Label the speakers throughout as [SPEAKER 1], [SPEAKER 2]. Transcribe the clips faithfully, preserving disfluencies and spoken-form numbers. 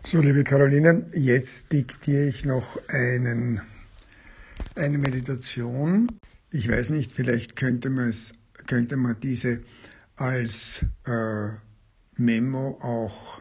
[SPEAKER 1] So, liebe Caroline, jetzt diktiere ich noch einen, eine Meditation. Ich weiß nicht, vielleicht könnte man, es, könnte man diese als äh, Memo auch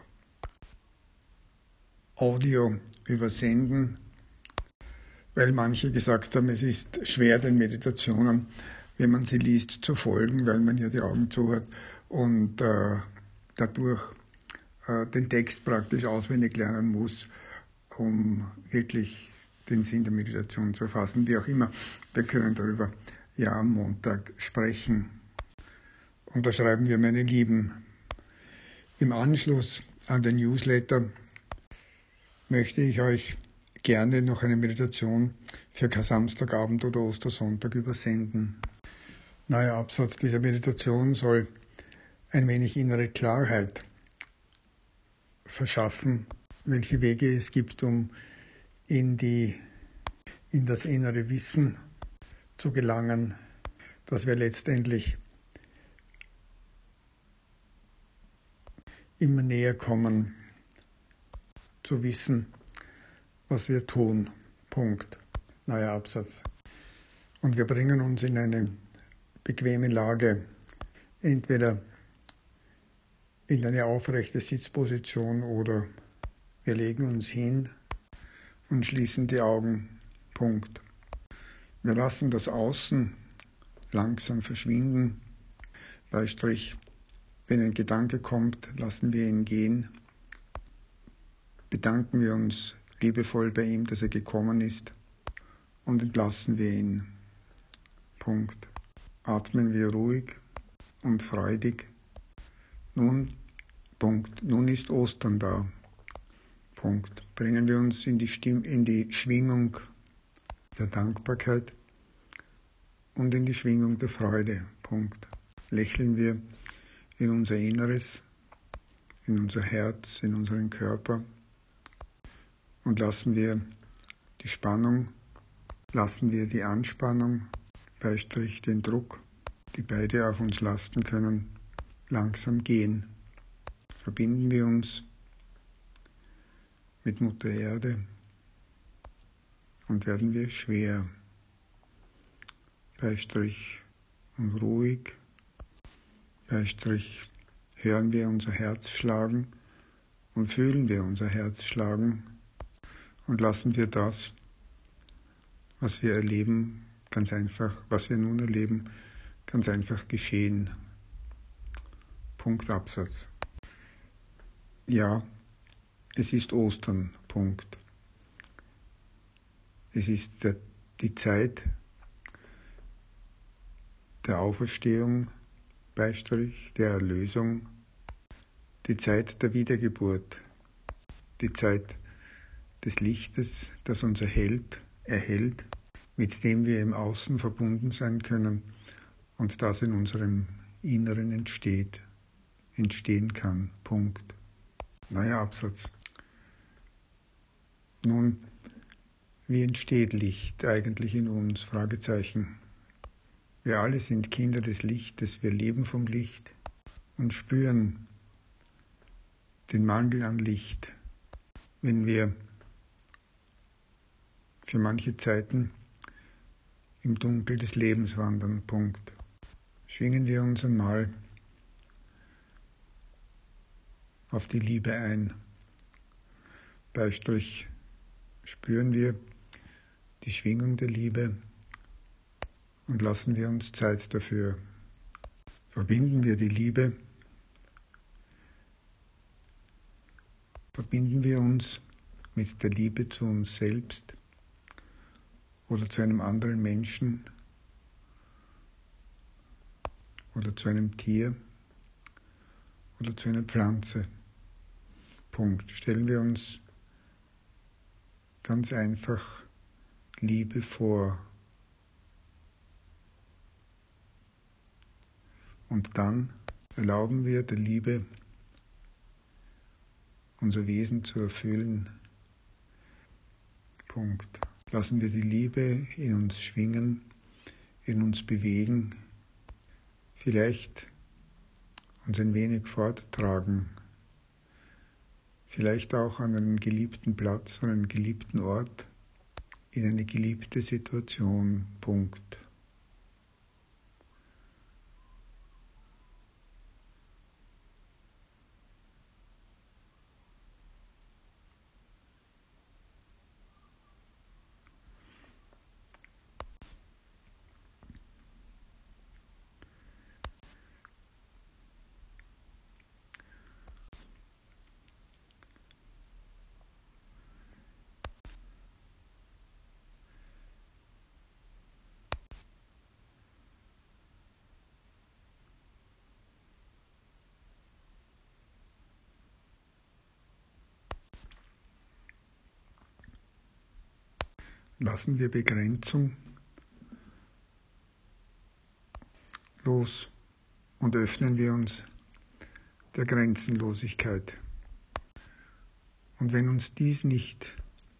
[SPEAKER 1] Audio übersenden, weil manche gesagt haben, es ist schwer, den Meditationen, wenn man sie liest, zu folgen, weil man ja die Augen zu hat und äh, dadurch äh, den Text praktisch auswendig lernen muss, um wirklich den Sinn der Meditation zu erfassen. Wie auch immer, wir können darüber ja am Montag sprechen. Und da schreiben wir, meine Lieben, im Anschluss an den Newsletter möchte ich euch gerne noch eine Meditation für Samstagabend oder Ostersonntag übersenden. Neuer Absatz dieser Meditation soll ein wenig innere Klarheit verschaffen, welche Wege es gibt, um in, die, in das innere Wissen zu gelangen, dass wir letztendlich immer näher kommen zu wissen, was wir tun. Punkt. Neuer Absatz. Und wir bringen uns in eine bequeme Lage, entweder in eine aufrechte Sitzposition oder wir legen uns hin und schließen die Augen. Punkt. Wir lassen das Außen langsam verschwinden. Beistrich, wenn ein Gedanke kommt, lassen wir ihn gehen. Bedanken wir uns liebevoll bei ihm, dass er gekommen ist, und entlassen wir ihn. Punkt. Atmen wir ruhig und freudig. Nun, Punkt. Nun ist Ostern da. Punkt. Bringen wir uns in die, Stimm- in die Schwingung der Dankbarkeit und in die Schwingung der Freude. Punkt. Lächeln wir in unser Inneres, in unser Herz, in unseren Körper und lassen wir die Spannung, lassen wir die Anspannung, Beistrich den Druck, die beide auf uns lasten können, langsam gehen. Verbinden wir uns mit Mutter Erde und werden wir schwer, Beistrich und ruhig, Beistrich hören wir unser Herz schlagen und fühlen wir unser Herz schlagen und lassen wir das, was wir erleben, ganz einfach, was wir nun erleben, ganz einfach geschehen. Punkt, Absatz. Ja, es ist Ostern. Punkt. Es ist der, die Zeit der Auferstehung, Beistrich, der Erlösung, die Zeit der Wiedergeburt, die Zeit des Lichtes, das uns erhält, erhält, mit dem wir im Außen verbunden sein können und das in unserem Inneren entsteht, entstehen kann. Punkt. Neuer Absatz. Nun, wie entsteht Licht eigentlich in uns? Fragezeichen. Wir alle sind Kinder des Lichtes, wir leben vom Licht und spüren den Mangel an Licht, wenn wir für manche Zeiten im Dunkel des Lebens wandern. Punkt. Schwingen wir uns einmal auf die Liebe ein. Beistrich spüren wir die Schwingung der Liebe und lassen wir uns Zeit dafür. Verbinden wir die Liebe, verbinden wir uns mit der Liebe zu uns selbst oder zu einem anderen Menschen oder zu einem Tier oder zu einer Pflanze. Punkt. Stellen wir uns ganz einfach Liebe vor. Und dann erlauben wir der Liebe, unser Wesen zu erfüllen. Punkt. Lassen wir die Liebe in uns schwingen, in uns bewegen, vielleicht uns ein wenig forttragen, vielleicht auch an einen geliebten Platz, an einen geliebten Ort, in eine geliebte Situation. Punkt. Lassen wir Begrenzung los und öffnen wir uns der Grenzenlosigkeit. Und wenn uns dies nicht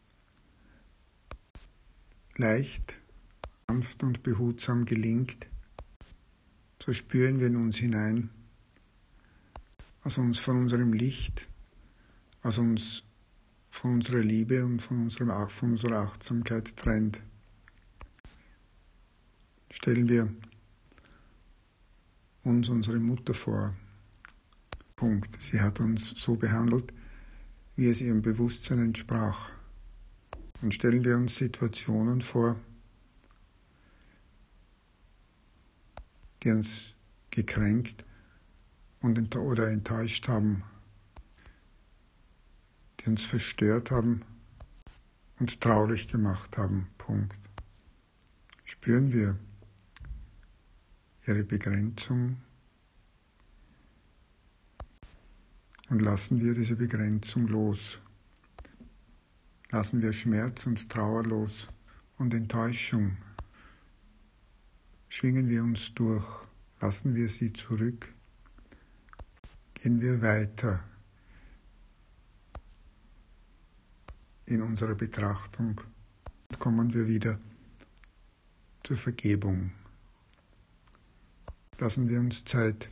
[SPEAKER 1] leicht, sanft und behutsam gelingt, so spüren wir in uns hinein, was uns von unserem Licht, was uns von unserer Liebe und von, unserem, von unserer Achtsamkeit trennt. Stellen wir uns unsere Mutter vor. Punkt. Sie hat uns so behandelt, wie es ihrem Bewusstsein entsprach. Und stellen wir uns Situationen vor, die uns gekränkt und ent- oder enttäuscht haben, die uns verstört haben und traurig gemacht haben. Punkt. Spüren wir ihre Begrenzung und lassen wir diese Begrenzung los. Lassen wir Schmerz und Trauer los und Enttäuschung. Schwingen wir uns durch, lassen wir sie zurück, gehen wir weiter in unserer Betrachtung und kommen wir wieder zur Vergebung. Lassen wir uns Zeit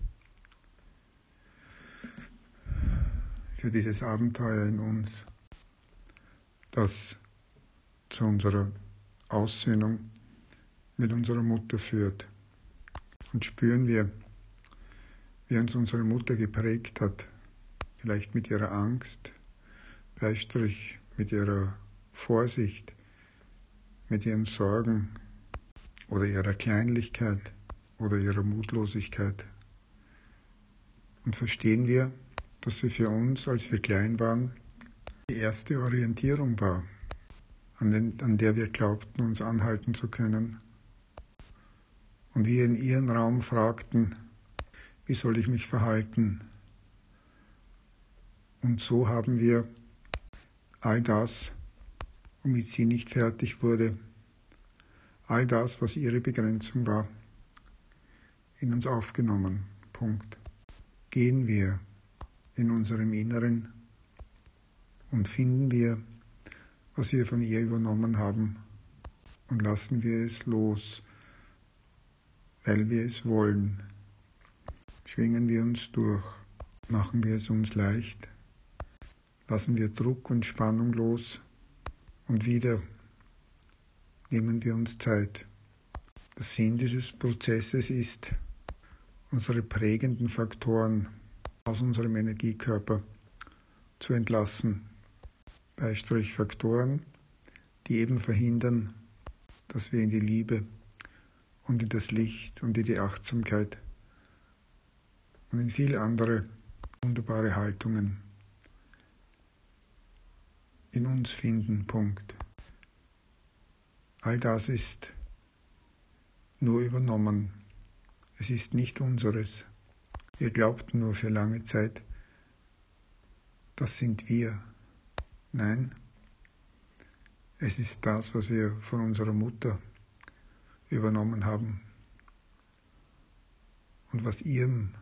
[SPEAKER 1] für dieses Abenteuer in uns, das zu unserer Aussöhnung mit unserer Mutter führt. Und spüren wir, wie uns unsere Mutter geprägt hat, vielleicht mit ihrer Angst, Beistrich mit ihrer Vorsicht, mit ihren Sorgen oder ihrer Kleinlichkeit oder ihrer Mutlosigkeit. Und verstehen wir, dass sie für uns, als wir klein waren, die erste Orientierung war, an, den, an der wir glaubten, uns anhalten zu können. Und wir in ihren Raum fragten, wie soll ich mich verhalten? Und so haben wir all das, womit sie nicht fertig wurde, all das, was ihre Begrenzung war, in uns aufgenommen. Punkt. Gehen wir in unserem Inneren und finden wir, was wir von ihr übernommen haben, und lassen wir es los, weil wir es wollen. Schwingen wir uns durch, machen wir es uns leicht, lassen wir Druck und Spannung los und wieder nehmen wir uns Zeit. Der Sinn dieses Prozesses ist, unsere prägenden Faktoren aus unserem Energiekörper zu entlassen. Beistrich Faktoren, die eben verhindern, dass wir in die Liebe und in das Licht und in die Achtsamkeit und in viele andere wunderbare Haltungen in uns finden. Punkt. All das ist nur übernommen. Es ist nicht unseres. Wir glaubten nur für lange Zeit, das sind wir. Nein, es ist das, was wir von unserer Mutter übernommen haben und was ihrem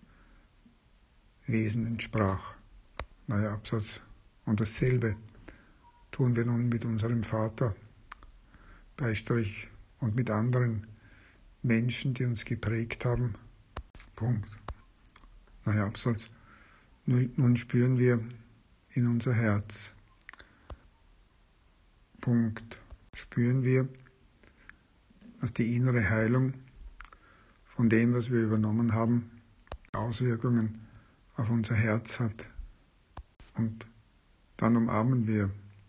[SPEAKER 1] Wesen entsprach. Neuer Absatz. Und dasselbe tun wir nun mit unserem Vater, Beistrich, und mit anderen Menschen, die uns geprägt haben. Punkt. Neuer Absatz. Nun, nun spüren wir in unser Herz. Punkt. Spüren wir, dass die innere Heilung von dem, was wir übernommen haben, Auswirkungen auf unser Herz hat. Und dann umarmen wir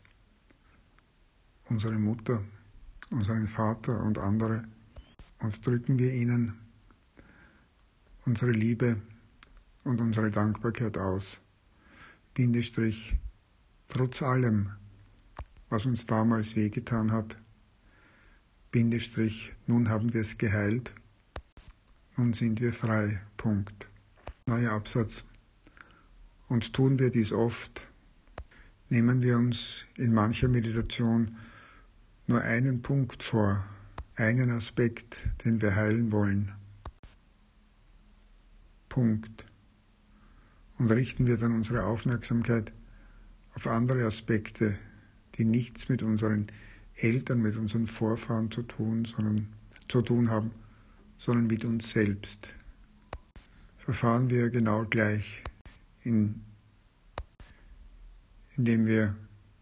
[SPEAKER 1] unsere Mutter, unseren Vater und andere und drücken wir ihnen unsere Liebe und unsere Dankbarkeit aus. Bindestrich, trotz allem, was uns damals wehgetan hat, Bindestrich, nun haben wir es geheilt, nun sind wir frei. Punkt. Neuer Absatz. Und tun wir dies oft, nehmen wir uns in mancher Meditation nur einen Punkt vor, einen Aspekt, den wir heilen wollen. Punkt. Und richten wir dann unsere Aufmerksamkeit auf andere Aspekte, die nichts mit unseren Eltern, mit unseren Vorfahren zu tun, sondern, zu tun haben, sondern mit uns selbst. Verfahren wir genau gleich, in, indem wir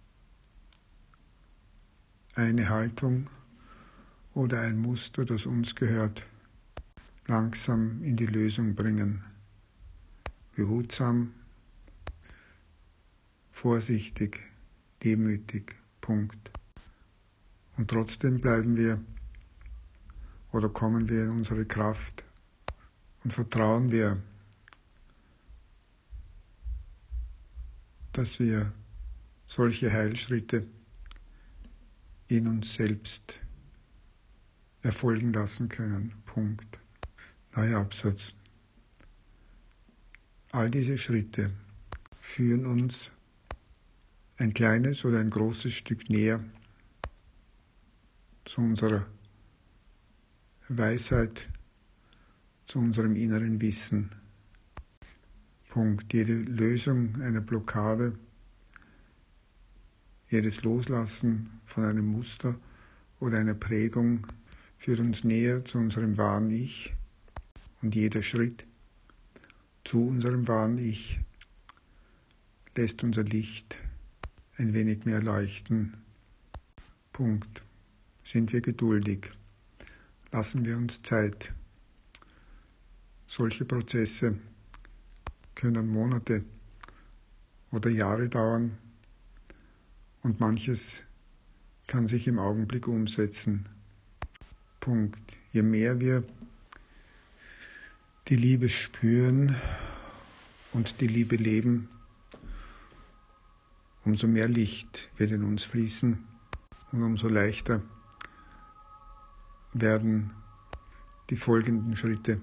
[SPEAKER 1] eine Haltung oder ein Muster, das uns gehört, langsam in die Lösung bringen. Behutsam, vorsichtig, demütig. Punkt. Und trotzdem bleiben wir oder kommen wir in unsere Kraft und vertrauen wir, dass wir solche Heilschritte in uns selbst erfolgen lassen können. Punkt. Neuer Absatz. All diese Schritte führen uns ein kleines oder ein großes Stück näher zu unserer Weisheit, zu unserem inneren Wissen. Punkt. Jede Lösung einer Blockade, jedes Loslassen von einem Muster oder einer Prägung führt uns näher zu unserem wahren Ich und jeder Schritt zu unserem wahren Ich lässt unser Licht ein wenig mehr leuchten. Punkt. Sind wir geduldig? Lassen wir uns Zeit. Solche Prozesse können Monate oder Jahre dauern und manches kann sich im Augenblick umsetzen. Punkt. Je mehr wir die Liebe spüren und die Liebe leben, umso mehr Licht wird in uns fließen und umso leichter werden die folgenden Schritte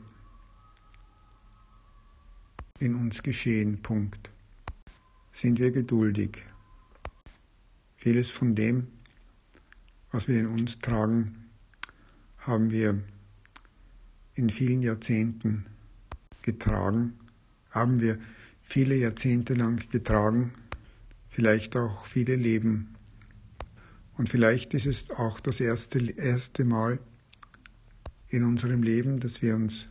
[SPEAKER 1] in uns geschehen. Punkt. Sind wir geduldig? Vieles von dem, was wir in uns tragen, haben wir in vielen Jahrzehnten getragen, haben wir viele Jahrzehnte lang getragen, vielleicht auch viele Leben. Und vielleicht ist es auch das erste, erste Mal in unserem Leben, dass wir uns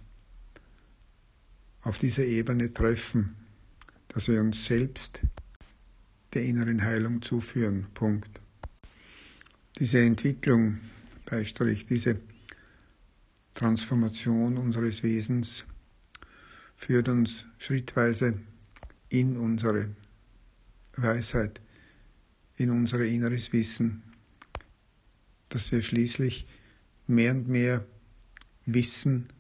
[SPEAKER 1] auf dieser Ebene treffen, dass wir uns selbst der inneren Heilung zuführen. Punkt. Diese Entwicklung, Beistrich, diese Transformation unseres Wesens führt uns schrittweise in unsere Weisheit, in unser inneres Wissen, dass wir schließlich mehr und mehr wissen,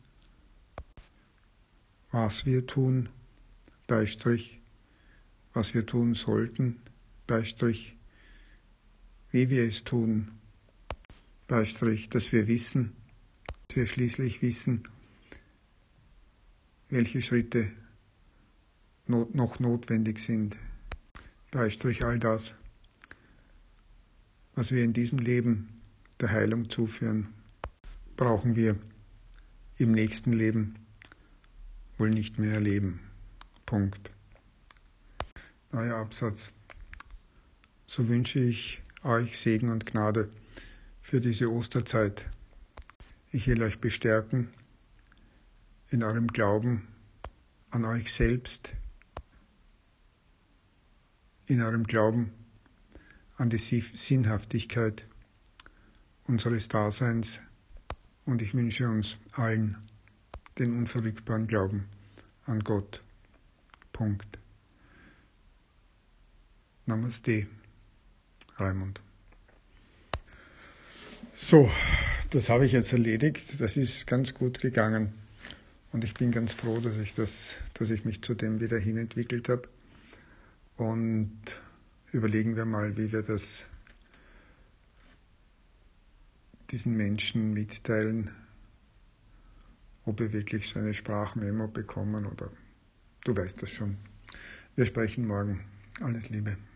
[SPEAKER 1] was wir tun, Beistrich, was wir tun sollten, Beistrich, wie wir es tun, Beistrich, dass wir wissen, dass wir schließlich wissen, welche Schritte not, noch notwendig sind, Beistrich all das, was wir in diesem Leben der Heilung zuführen, brauchen wir im nächsten Leben wohl nicht mehr erleben. Punkt. Neuer Absatz. So wünsche ich euch Segen und Gnade für diese Osterzeit. Ich will euch bestärken in eurem Glauben an euch selbst, in eurem Glauben an die Sinnhaftigkeit unseres Daseins und ich wünsche uns allen den unverrückbaren Glauben an Gott. Punkt. Namaste, Raimund. So, das habe ich jetzt erledigt. Das ist ganz gut gegangen. Und ich bin ganz froh, dass ich, das, dass ich mich zu dem wieder hinentwickelt habe. Und überlegen wir mal, wie wir das diesen Menschen mitteilen, ob wir wirklich so eine Sprachmemo bekommen oder du weißt das schon. Wir sprechen morgen. Alles Liebe.